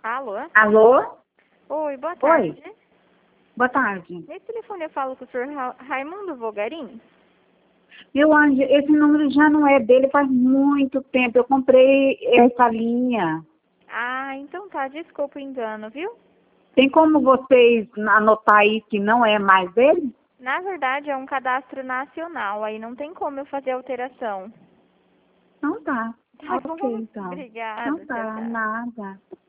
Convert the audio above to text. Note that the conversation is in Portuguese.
Alô? Alô? Oi, boa tarde. Oi, boa tarde. Nesse telefone eu falo com o senhor Raimundo Vogarim? Meu anjo, esse número já não é dele faz muito tempo. Eu comprei essa linha. Ah, então tá, desculpa o engano, viu? Tem como vocês anotar aí que não é mais dele? Na verdade é um cadastro nacional, aí não tem como eu fazer alteração. Não tá. Tá Ok, bom? então. Obrigada, Não tchau, tá, tchau. nada.